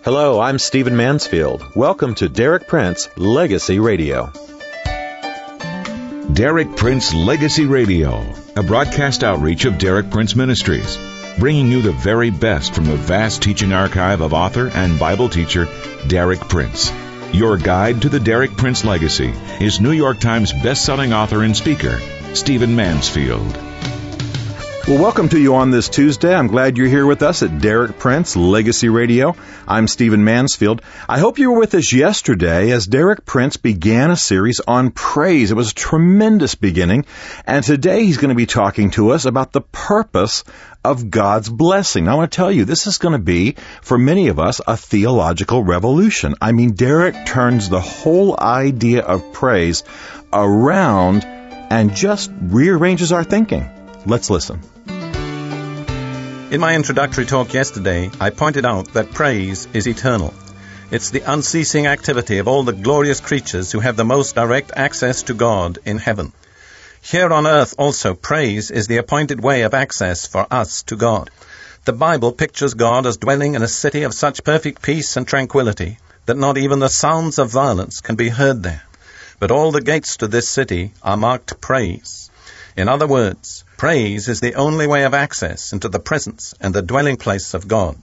Hello, I'm Stephen Mansfield. Welcome to Derek Prince Legacy Radio. Derek Prince Legacy Radio, a broadcast outreach of Derek Prince Ministries, bringing you the very best from the vast teaching archive of author and Bible teacher Derek Prince. Your guide to the Derek Prince legacy is New York Times best-selling author and speaker, Stephen Mansfield. Well, welcome to you on this Tuesday. I'm glad you're here with us at Derek Prince Legacy Radio. I'm Stephen Mansfield. I hope you were with us yesterday as Derek Prince began a series on praise. It was a tremendous beginning, and today he's going to be talking to us about the purpose of God's blessing. Now, I want to tell you, this is going to be, for many of us, a theological revolution. I mean, Derek turns the whole idea of praise around and just rearranges our thinking. Let's listen. In my introductory talk yesterday, I pointed out that praise is eternal. It's the unceasing activity of all the glorious creatures who have the most direct access to God in heaven. Here on earth also, praise is the appointed way of access for us to God. The Bible pictures God as dwelling in a city of such perfect peace and tranquility that not even the sounds of violence can be heard there. But all the gates to this city are marked praise. In other words, praise is the only way of access into the presence and the dwelling place of God.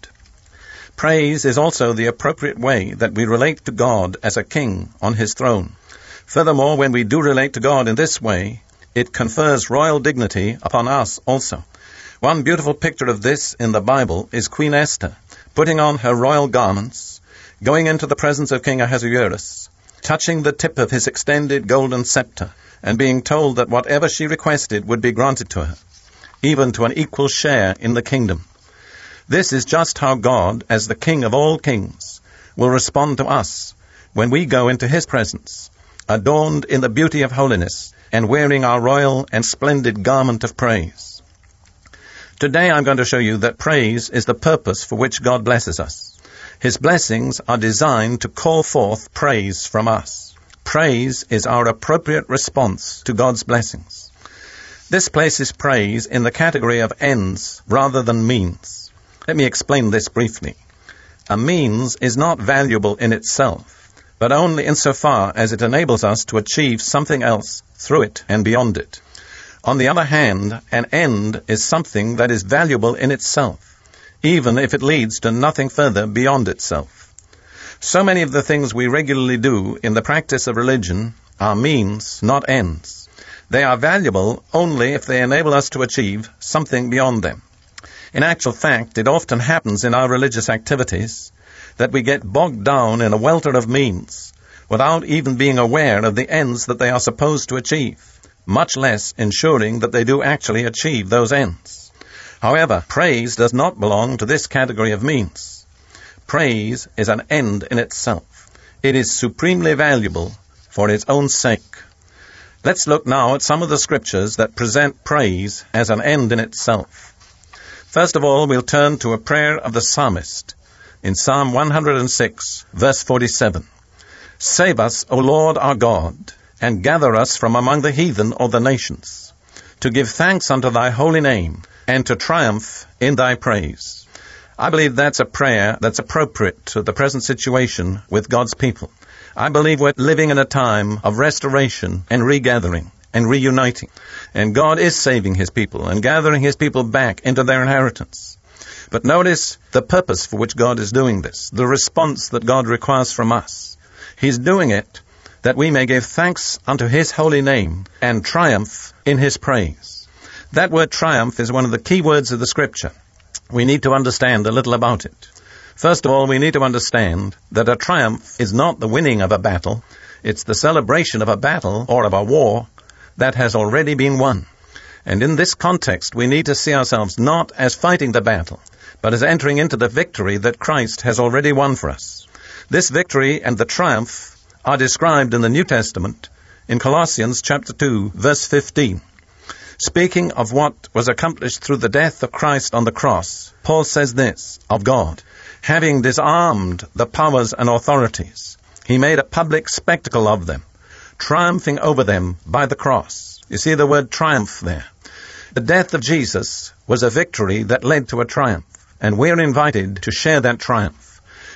Praise is also the appropriate way that we relate to God as a king on his throne. Furthermore, when we do relate to God in this way, it confers royal dignity upon us also. One beautiful picture of this in the Bible is Queen Esther, putting on her royal garments, going into the presence of King Ahasuerus, touching the tip of his extended golden scepter, and being told that whatever she requested would be granted to her, even to an equal share in the kingdom. This is just how God, as the King of all kings, will respond to us when we go into his presence, adorned in the beauty of holiness and wearing our royal and splendid garment of praise. Today I'm going to show you that praise is the purpose for which God blesses us. His blessings are designed to call forth praise from us. Praise is our appropriate response to God's blessings. This places praise in the category of ends rather than means. Let me explain this briefly. A means is not valuable in itself, but only insofar as it enables us to achieve something else through it and beyond it. On the other hand, an end is something that is valuable in itself, even if it leads to nothing further beyond itself. So many of the things we regularly do in the practice of religion are means, not ends. They are valuable only if they enable us to achieve something beyond them. In actual fact, it often happens in our religious activities that we get bogged down in a welter of means without even being aware of the ends that they are supposed to achieve, much less ensuring that they do actually achieve those ends. However, praise does not belong to this category of means. Praise is an end in itself. It is supremely valuable for its own sake. Let's look now at some of the scriptures that present praise as an end in itself. First of all, we'll turn to a prayer of the psalmist in Psalm 106, verse 47. Save us, O Lord our God, and gather us from among the heathen or the nations, to give thanks unto thy holy name, and to triumph in thy praise. I believe that's a prayer that's appropriate to the present situation with God's people. I believe we're living in a time of restoration and regathering and reuniting. And God is saving his people and gathering his people back into their inheritance. But notice the purpose for which God is doing this, the response that God requires from us. He's doing it that we may give thanks unto his holy name and triumph in his praise. That word triumph is one of the key words of the scripture. We need to understand a little about it. First of all, we need to understand that a triumph is not the winning of a battle. It's the celebration of a battle or of a war that has already been won. And in this context, we need to see ourselves not as fighting the battle, but as entering into the victory that Christ has already won for us. This victory and the triumph are described in the New Testament in Colossians chapter 2, verse 15. Speaking of what was accomplished through the death of Christ on the cross, Paul says this of God: having disarmed the powers and authorities, he made a public spectacle of them, triumphing over them by the cross. You see the word triumph there. The death of Jesus was a victory that led to a triumph, and we're invited to share that triumph.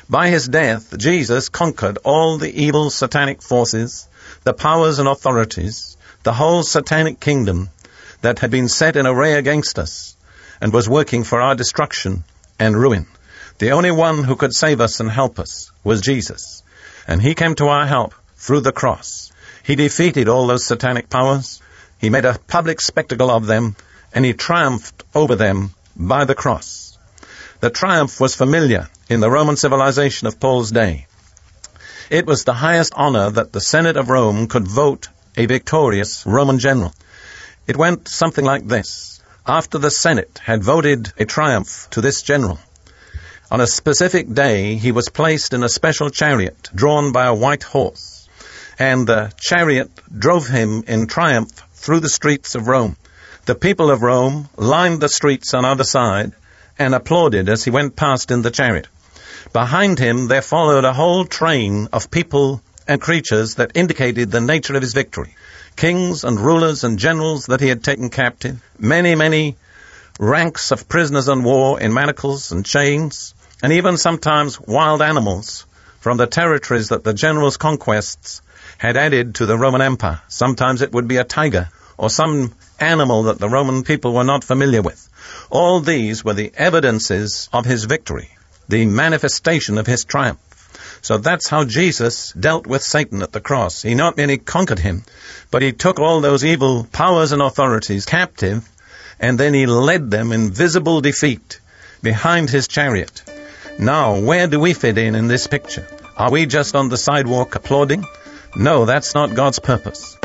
By his death, Jesus conquered all the evil satanic forces, the powers and authorities, the whole satanic kingdom that had been set in array against us and was working for our destruction and ruin. The only one who could save us and help us was Jesus. And he came to our help through the cross. He defeated all those satanic powers. He made a public spectacle of them, and he triumphed over them by the cross. The triumph was familiar in the Roman civilization of Paul's day. It was the highest honor that the Senate of Rome could vote a victorious Roman general. It went something like this. After the Senate had voted a triumph to this general, on a specific day he was placed in a special chariot drawn by a white horse, and the chariot drove him in triumph through the streets of Rome. The people of Rome lined the streets on either side and applauded as he went past in the chariot. Behind him there followed a whole train of people and creatures that indicated the nature of his victory. Kings and rulers and generals that he had taken captive, many ranks of prisoners of war in manacles and chains, and even sometimes wild animals from the territories that the general's conquests had added to the Roman Empire. Sometimes it would be a tiger or some animal that the Roman people were not familiar with. All these were the evidences of his victory, the manifestation of his triumph. So that's how Jesus dealt with Satan at the cross. He not merely conquered him, but he took all those evil powers and authorities captive, and then he led them in visible defeat behind his chariot. Now, where do we fit in this picture? Are we just on the sidewalk applauding? No, that's not God's purpose.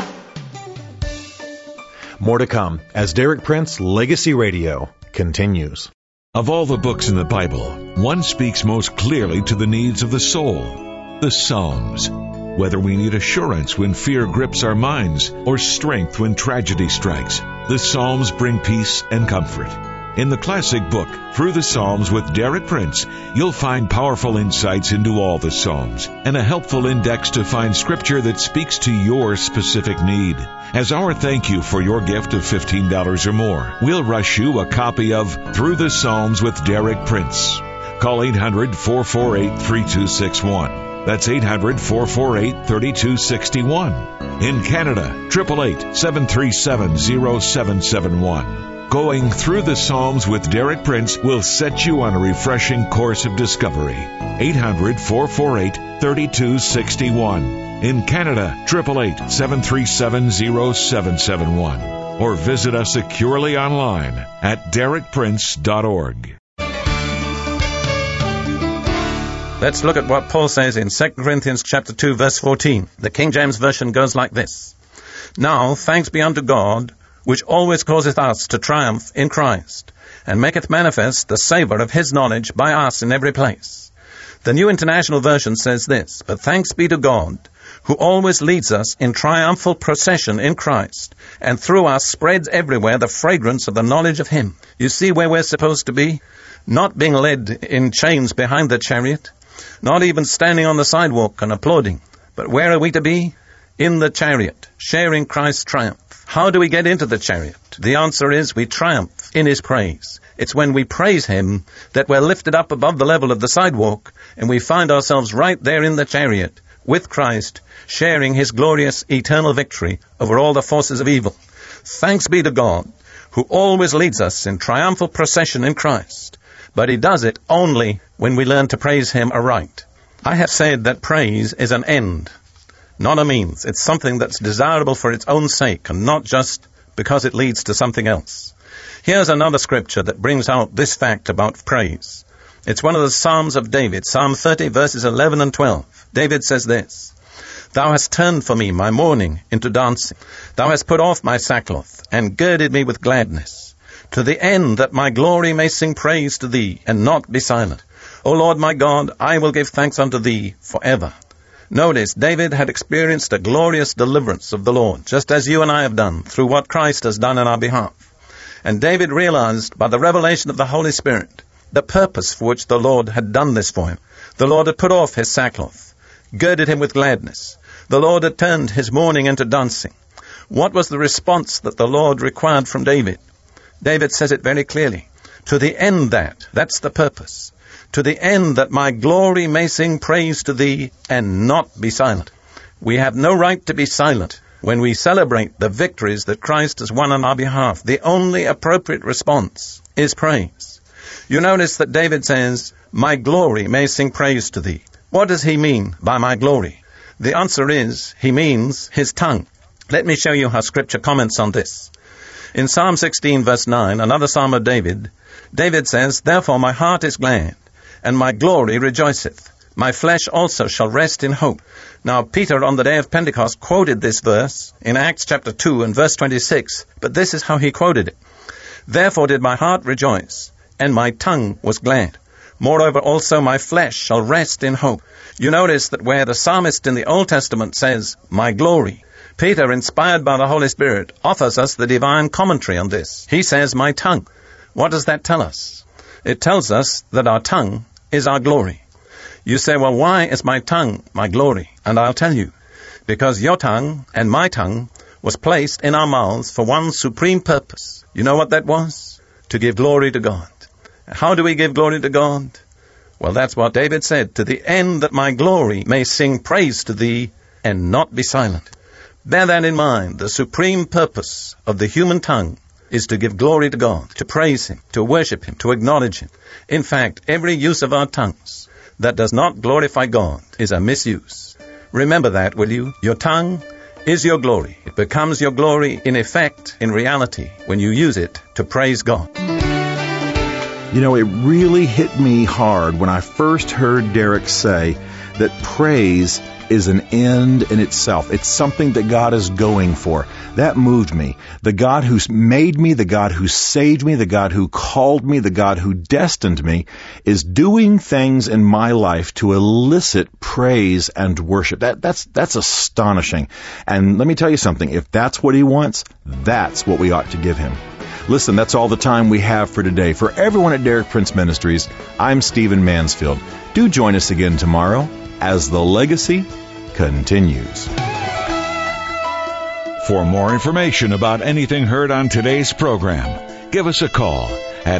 More to come as Derek Prince Legacy Radio continues. Of all the books in the Bible, one speaks most clearly to the needs of the soul, the Psalms. Whether we need assurance when fear grips our minds or strength when tragedy strikes, the Psalms bring peace and comfort. In the classic book, Through the Psalms with Derek Prince, you'll find powerful insights into all the Psalms and a helpful index to find scripture that speaks to your specific need. As our thank you for your gift of $15 or more, we'll rush you a copy of Through the Psalms with Derek Prince. Call 800-448-3261. That's 800-448-3261. In Canada, 888-737-0771. Going Through the Psalms with Derek Prince will set you on a refreshing course of discovery. 800-448-3261. In Canada, 888-737-0771. Or visit us securely online at derekprince.org. Let's look at what Paul says in 2 Corinthians chapter 2, verse 14. The King James Version goes like this. Now, thanks be unto God, which always causeth us to triumph in Christ, and maketh manifest the savour of his knowledge by us in every place. The New International Version says this, But thanks be to God, who always leads us in triumphal procession in Christ, and through us spreads everywhere the fragrance of the knowledge of him. You see where we're supposed to be? Not being led in chains behind the chariot, not even standing on the sidewalk and applauding. But where are we to be? In the chariot, sharing Christ's triumph. How do we get into the chariot? The answer is we triumph in his praise. It's when we praise him that we're lifted up above the level of the sidewalk, and we find ourselves right there in the chariot with Christ, sharing his glorious eternal victory over all the forces of evil. Thanks be to God, who always leads us in triumphal procession in Christ. But he does it only when we learn to praise him aright. I have said that praise is an end, not a means. It's something that's desirable for its own sake and not just because it leads to something else. Here's another scripture that brings out this fact about praise. It's one of the Psalms of David, Psalm 30, verses 11 and 12. David says this, Thou hast turned for me my mourning into dancing. Thou hast put off my sackcloth and girded me with gladness, to the end that my glory may sing praise to thee and not be silent. O Lord my God, I will give thanks unto thee forever. Notice, David had experienced a glorious deliverance of the Lord, just as you and I have done, through what Christ has done in our behalf. And David realized, by the revelation of the Holy Spirit, the purpose for which the Lord had done this for him. The Lord had put off his sackcloth, girded him with gladness. The Lord had turned his mourning into dancing. What was the response that the Lord required from David? David says it very clearly. To the end that's the purpose. to the end that my glory may sing praise to thee and not be silent. We have no right to be silent when we celebrate the victories that Christ has won on our behalf. The only appropriate response is praise. You notice that David says, my glory may sing praise to thee. What does he mean by my glory? The answer is, he means his tongue. Let me show you how Scripture comments on this. In Psalm 16, verse 9, another psalm of David, David says, therefore my heart is glad, and my glory rejoiceth. My flesh also shall rest in hope. Now, Peter on the day of Pentecost quoted this verse in Acts chapter 2 and verse 26, but this is how he quoted it. Therefore did my heart rejoice, and my tongue was glad. Moreover also my flesh shall rest in hope. You notice that where the psalmist in the Old Testament says, my glory, Peter, inspired by the Holy Spirit, offers us the divine commentary on this. He says, my tongue. What does that tell us? It tells us that our tongue is our glory. You say, well, why is my tongue my glory? And I'll tell you. Because your tongue and my tongue was placed in our mouths for one supreme purpose. You know what that was? To give glory to God. How do we give glory to God? Well, that's what David said, to the end that my glory may sing praise to thee and not be silent. Bear that in mind. The supreme purpose of the human tongue is to give glory to God, to praise Him, to worship Him, to acknowledge Him. In fact, every use of our tongues that does not glorify God is a misuse. Remember that, will you? Your tongue is your glory. It becomes your glory in effect, in reality, when you use it to praise God. You know, it really hit me hard when I first heard Derek say that praise is an end in itself. It's something that God is going for. That moved me. The God who's made me, the God who saved me, the God who called me, the God who destined me is doing things in my life to elicit praise and worship. That's astonishing. And let me tell you something. If that's what He wants, that's what we ought to give Him. Listen, that's all the time we have for today. For everyone at Derek Prince Ministries, I'm Stephen Mansfield. Do join us again tomorrow as the legacy continues. For more information about anything heard on today's program, give us a call at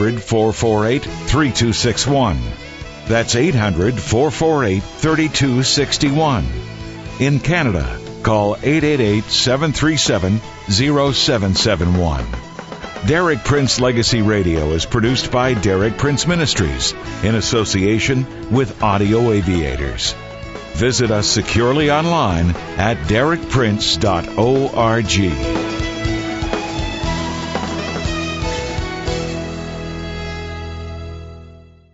800-448-3261. That's 800-448-3261. In Canada, call 888-737-0771. Derek Prince Legacy Radio is produced by Derek Prince Ministries in association with Audio Aviators. Visit us securely online at derekprince.org.